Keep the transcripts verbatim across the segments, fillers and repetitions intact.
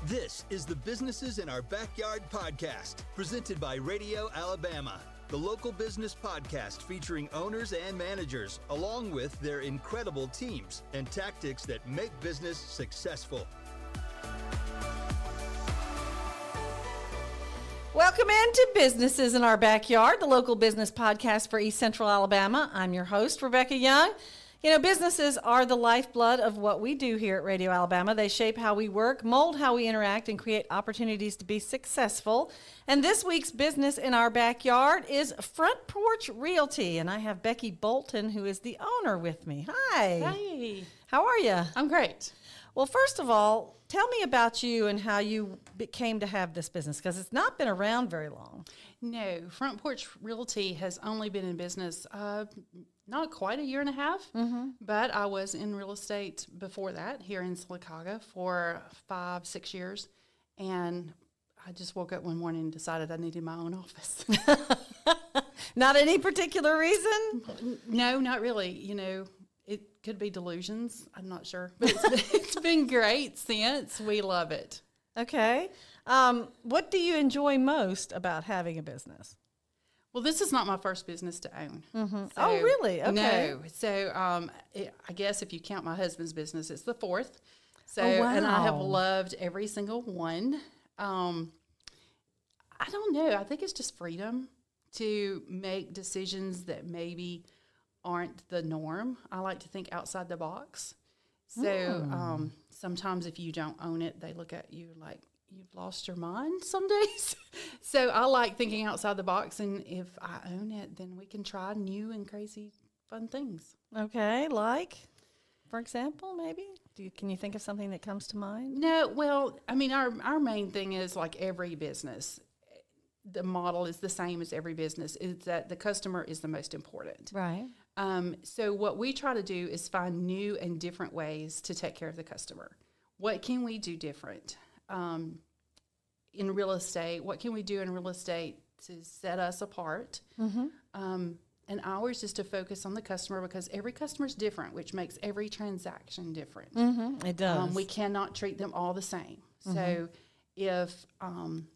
This is the Businesses in Our Backyard podcast, presented by Radio Alabama, the local business podcast featuring owners and managers, along with their incredible teams and tactics that make business successful. Welcome into Businesses in Our Backyard, the local business podcast for East Central Alabama. I'm your host, Rebecca Young. You know, businesses are the lifeblood of what we do here at Radio Alabama. They shape how we work, mold how we interact, and create opportunities to be successful. And this week's Business in Our Backyard is Front Porch Realty. And I have Becky Bolton, who is the owner, with me. Hi. Hey. How are you? I'm great. Well, first of all, tell me about you and how you came to have this business, because it's not been around very long. No, Front Porch Realty has only been in business uh, not quite a year and a half, mm-hmm. but I was in real estate before that here in Sylacauga for five, six years, and I just woke up one morning and decided I needed my own office. Not any particular reason? No, not really. You know, it could be delusions. I'm not sure, but it's been, it's been great since. We love it. Okay. Um, what do you enjoy most about having a business? Well, this is not my first business to own. Mm-hmm. So, oh, really? Okay. No. So um, it, I guess if you count my husband's business, it's the fourth. So, oh, wow. And I have loved every single one. Um, I don't know. I think it's just freedom to make decisions that maybe aren't the norm. I like to think outside the box. So mm. um, sometimes if you don't own it, they look at you like you've lost your mind some days. So I like thinking outside the box, and if I own it, then we can try new and crazy fun things. Okay, like, for example, maybe? Do you, can you think of something that comes to mind? No, well, I mean, our, our main thing is like every business. The model is the same as every business, is that the customer is the most important. Right. Um, so what we try to do is find new and different ways to take care of the customer. What can we do different? Um, in real estate, what can we do in real estate to set us apart? Mm-hmm. Um, and ours is to focus on the customer, because every customer is different, which makes every transaction different. Mm-hmm. It does. Um, we cannot treat them all the same. Mm-hmm. So if um,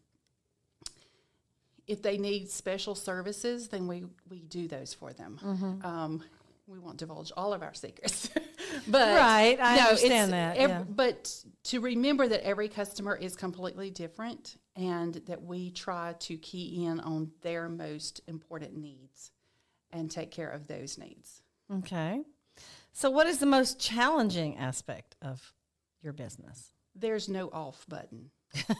if they need special services, then we, we do those for them. Mm-hmm. Um, we won't divulge all of our secrets. But right, I no, understand that. Every, yeah. But to remember that every customer is completely different, and that we try to key in on their most important needs and take care of those needs. Okay. So what is the most challenging aspect of your business? There's no off button.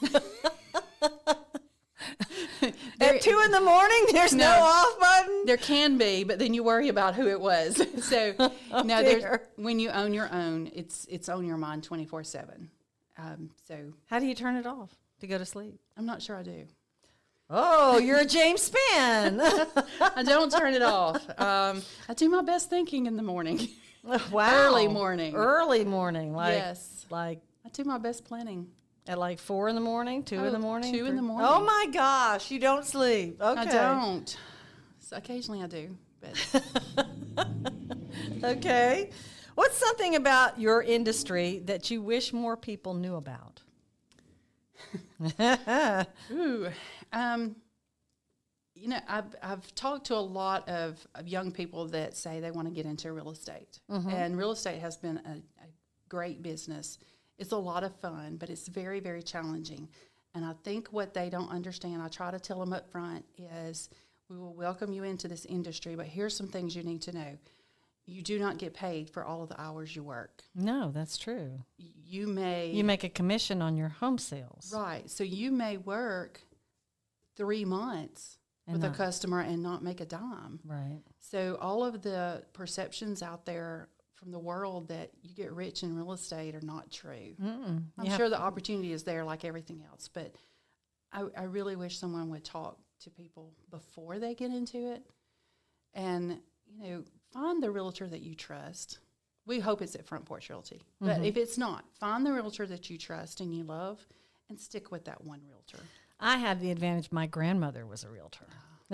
At two in the morning, there's no, no off button? There can be, but then you worry about who it was. So, oh, no, there's, when you own your own, it's it's on your mind twenty-four seven. Um, so, how do you turn it off to go to sleep? I'm not sure I do. Oh, you're a James Spann. I don't turn it off. Um, I do my best thinking in the morning. Wow. Early morning. Early morning. Like, yes. Like I do my best planning. At like four in the morning, two oh, in the morning? Two three? in the morning. Oh, my gosh. You don't sleep. Okay. I don't. So occasionally I do. But okay. What's something about your industry that you wish more people knew about? Ooh. Um, you know, I've, I've talked to a lot of, of young people that say they want to get into real estate. Mm-hmm. And real estate has been a, a great business. It's a lot of fun, but it's very, very challenging. And I think what they don't understand, I try to tell them up front, is we will welcome you into this industry, but here's some things you need to know. You do not get paid for all of the hours you work. No, that's true. You may... You make a commission on your home sales. Right. So you may work three months and with not. a customer and not make a dime. Right. So all of the perceptions out there from the world that you get rich in real estate are not true. Mm-mm. I'm You sure the opportunity is there like everything else, but I, I really wish someone would talk to people before they get into it, and, you know, find the realtor that you trust. We hope it's at Front Porch Realty, but mm-hmm. if it's not, find the realtor that you trust and you love, and stick with that one realtor. I had the advantage my grandmother was a realtor.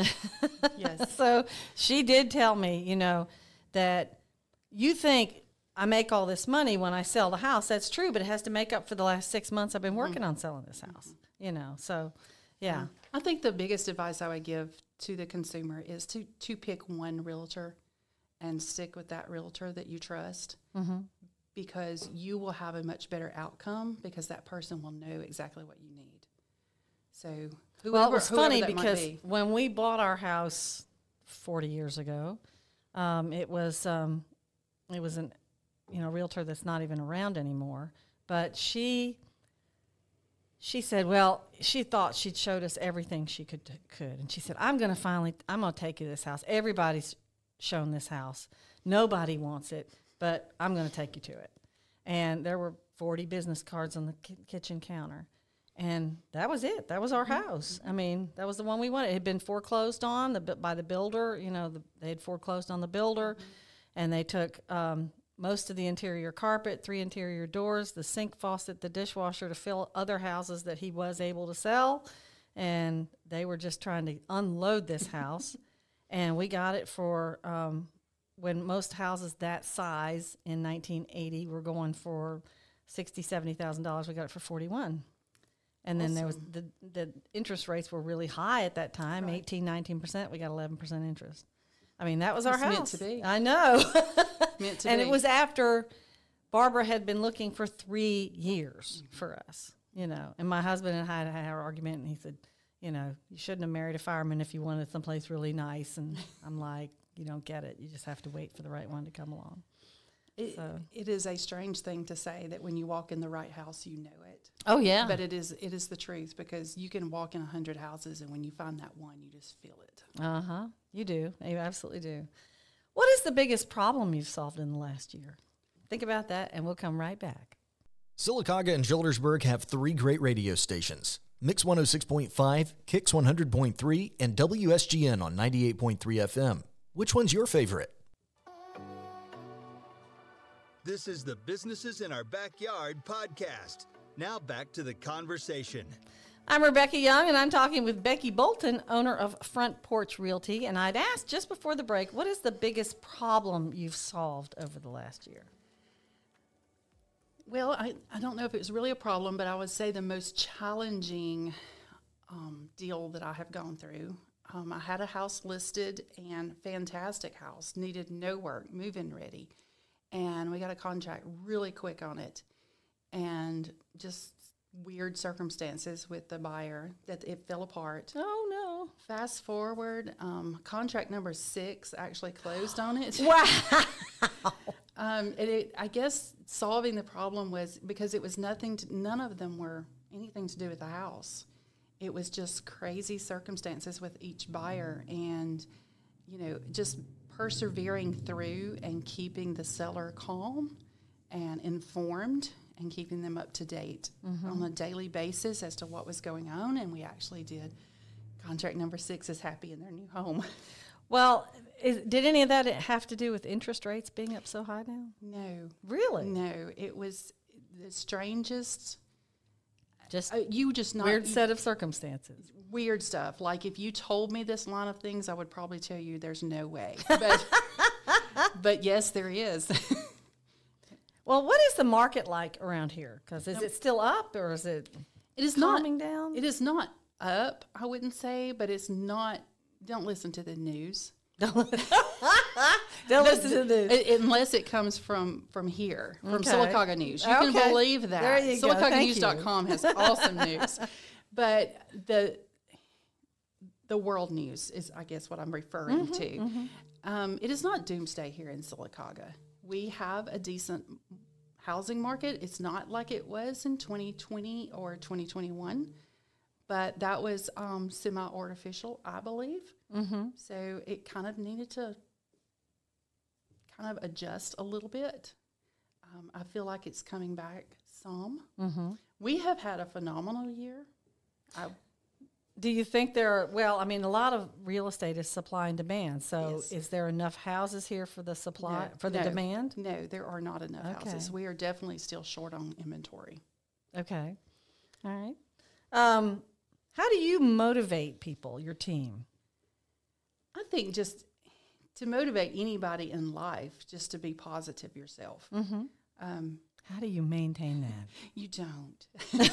Yes. So she did tell me, you know, that you think I make all this money when I sell the house. That's true, but it has to make up for the last six months I've been working mm-hmm. on selling this house, mm-hmm. you know, so, yeah. yeah. I think the biggest advice I would give to the consumer is to, to pick one realtor and stick with that realtor that you trust mm-hmm. because you will have a much better outcome because that person will know exactly what you need. So, whoever, well, it was funny that because be. when we bought our house forty years ago, um, it was um, it was an you know realtor that's not even around anymore. But she she said, well, she thought she'd showed us everything she could could, and she said, I'm going to finally, I'm going to take you to this house. Everybody's shown this house. Nobody wants it, but I'm going to take you to it. And there were forty business cards on the ki- kitchen counter. And that was it. That was our house. I mean, that was the one we wanted. It had been foreclosed on the, by the builder. You know, the, they had foreclosed on the builder, mm-hmm. and they took um, most of the interior carpet, three interior doors, the sink, faucet, the dishwasher to fill other houses that he was able to sell. And they were just trying to unload this house. And we got it for, um, when most houses that size in nineteen eighty were going for sixty thousand dollars, seventy thousand dollars, we got it for forty-one. And then awesome. There was the the interest rates were really high at that time, right. eighteen, nineteen percent. We got eleven percent interest. I mean, that was our it's house. Meant to be. I know. Meant to and be. it was after Barbara had been looking for three years mm-hmm. for us, you know. And my husband and I had had our argument, and he said, you know, you shouldn't have married a fireman if you wanted someplace really nice. And I'm like, you don't get it. You just have to wait for the right one to come along. It, so. it is a strange thing to say that when you walk in the right house, you know it. Oh, yeah. But it is it is the truth because you can walk in a hundred houses, and when you find that one, you just feel it. Uh-huh. You do. You absolutely do. What is the biggest problem you've solved in the last year? Think about that, and we'll come right back. Sylacauga and Gildersburg have three great radio stations. Mix one oh six point five, Kix one hundred point three, and W S G N on ninety-eight point three F M. Which one's your favorite? This is the Businesses in Our Backyard podcast. Now back to the conversation. I'm Rebecca Young, and I'm talking with Becky Bolton, owner of Front Porch Realty. And I'd asked just before the break, what is the biggest problem you've solved over the last year? Well, I, I don't know if it was really a problem, but I would say the most challenging um, deal that I have gone through. Um, I had a house listed, and fantastic house, needed no work, move-in ready. And we got a contract really quick on it. And just weird circumstances with the buyer that it fell apart. Oh, no. Fast forward, um, contract number six actually closed on it. Wow. um, and it, I guess solving the problem was because it was nothing, to, none of them were anything to do with the house. It was just crazy circumstances with each buyer and, you know, just persevering through and keeping the seller calm and informed and keeping them up to date mm-hmm. on a daily basis as to what was going on. And we actually did. Contract number six is happy in their new home. Well, is, did any of that have to do with interest rates being up so high now? No. Really? No. It was the strangest. Just uh, you just not weird you, set of circumstances. Weird stuff. Like if you told me this line of things, I would probably tell you there's no way. But, but yes, there is. Well, what is the market like around here? Because is it still up or is it it is calming not, down? It is not up, I wouldn't say, but it's not. Don't listen to the news. Don't, don't listen to the news. It, unless it comes from, from here, from okay. Sylacauga News. You okay. can believe that. There you go. Sylacauga News dot com has awesome news. But the the world news is, I guess, what I'm referring mm-hmm, to. Mm-hmm. Um, it is not doomsday here in Sylacauga. We have a decent housing market. It's not like it was in twenty twenty or twenty twenty-one, but that was um, semi-artificial, I believe. Mm-hmm. So it kind of needed to kind of adjust a little bit. Um, I feel like it's coming back some. Mm-hmm. We have had a phenomenal year. I, Do you think there are, well, I mean, a lot of real estate is supply and demand. So yes. is there enough houses here for the supply, no, for the no, demand? No, there are not enough okay. houses. We are definitely still short on inventory. Okay. All right. Um, how do you motivate people, your team? I think just to motivate anybody in life, just to be positive yourself. Mm-hmm. Um, How do you maintain that? you don't.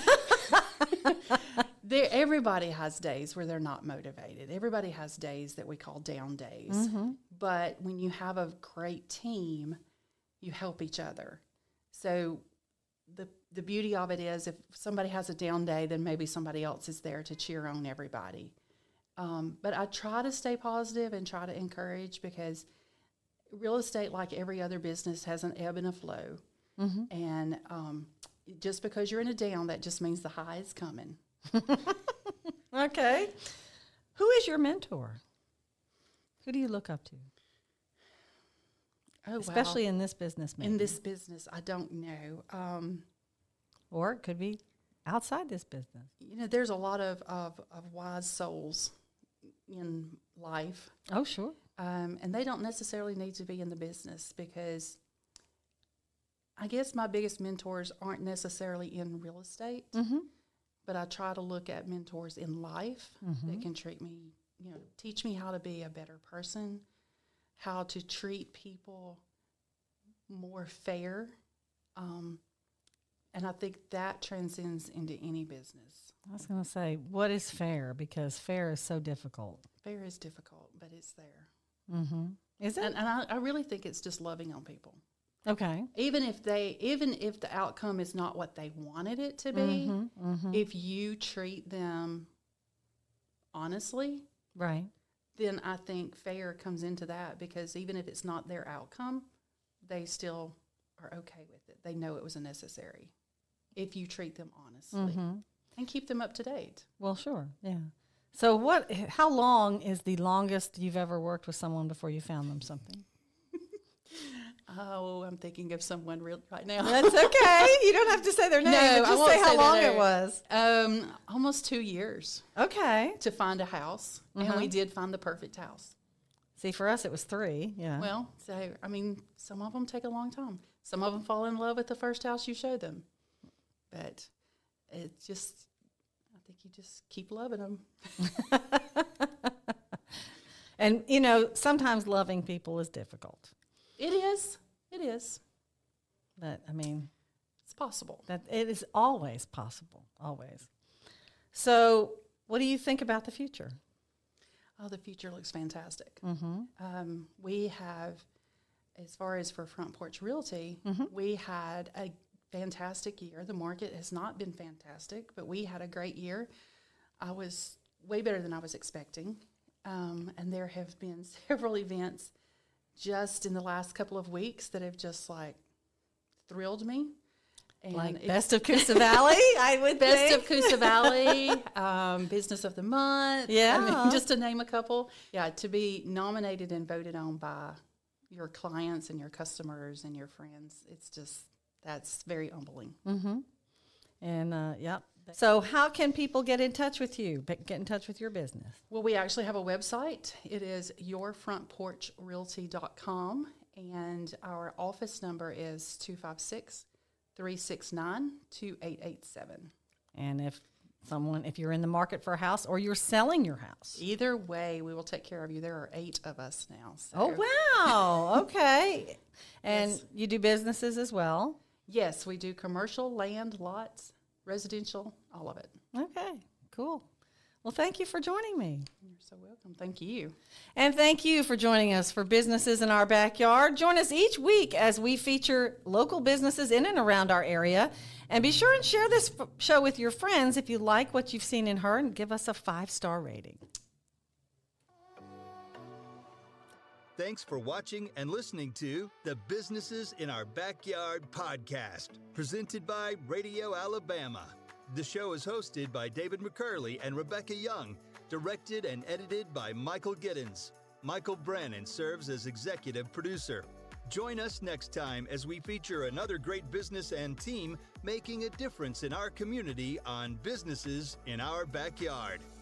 There, everybody has days where they're not motivated. Everybody has days that we call down days. Mm-hmm. But when you have a great team, you help each other. So the the beauty of it is, if somebody has a down day, then maybe somebody else is there to cheer on everybody. Um, but I try to stay positive and try to encourage, because real estate, like every other business, has an ebb and a flow. Mm-hmm. And um, just because you're in a down, that just means the high is coming. Okay. Who is your mentor? Who do you look up to? Oh, Especially wow. in this business, maybe. In this business, I don't know. Um, Or it could be outside this business. you know, there's a lot of, of, of wise souls in life, Oh, sure. um, and they don't necessarily need to be in the business, because I guess my biggest mentors aren't necessarily in real estate, Mm-hmm. but I try to look at mentors in life Mm-hmm. that can treat me, you know, teach me how to be a better person, how to treat people more fair. Um, and I think that transcends into any business. I was going to say, what is fair? Because fair is so difficult. Fair is difficult, but it's there. Mm-hmm. Is it? And, and I, I really think it's just loving on people. Okay. Even if they, even if the outcome is not what they wanted it to be, Mhm, mhm. if you treat them honestly, Right. then I think fair comes into that, because even if it's not their outcome, they still are okay with it. They know it was a necessary if you treat them honestly Mhm. and keep them up to date. Well, sure. Yeah. So what, how long is the longest you've ever worked with someone before you found them something? Oh, I'm thinking of someone real right now. That's okay. You don't have to say their name. No, but I just won't say how say their long it name. was. Um, almost two years Okay. to find a house, and Uh-huh. we did find the perfect house. See, for us, it was three. Yeah. Well, so I mean, some of them take a long time. Some of them fall in love with the first house you show them, but it just, I think you just keep loving them. And, you know, sometimes loving people is difficult. It is. It is. But, I mean, It's possible. that it is always possible. Always. So what do you think about the future? Oh, the future looks fantastic. Mm-hmm. Um, we have, as far as for Front Porch Realty, Mm-hmm. we had a fantastic year. The market has not been fantastic, but we had a great year. I was way better than I was expecting. Um, and there have been several events just in the last couple of weeks that have just like thrilled me. And Like it's- Best of Coosa Valley, I would Best think. of Coosa Valley, um, Business of the Month. I Yeah. mean, just to name a couple. Yeah, to be nominated and voted on by your clients and your customers and your friends, it's just, that's very humbling. Mm-hmm. And, uh, yep. So how can people get in touch with you, but get in touch with your business? Well, we actually have a website. It is your front porch realty dot com, and our office number is two five six, three six nine, two eight eight seven. And if someone, if you're in the market for a house or you're selling your house. Either way, we will take care of you. There are eight of us now. So. Oh, wow. Okay. And Yes. you do businesses as well. Yes, we do commercial, land, lots, residential, all of it. Okay, cool. Well, thank you for joining me. You're so welcome. Thank you. And thank you for joining us for Businesses in Our Backyard. Join us each week as we feature local businesses in and around our area. And be sure and share this f- show with your friends if you like what you've seen in her, and give us a five-star rating. Thanks for watching and listening to the Businesses in Our Backyard podcast, presented by Radio Alabama. The show is hosted by David McCurley and Rebecca Young, directed and edited by Michael Giddens. Michael Brannon serves as executive producer. Join us next time as we feature another great business and team making a difference in our community on Businesses in Our Backyard.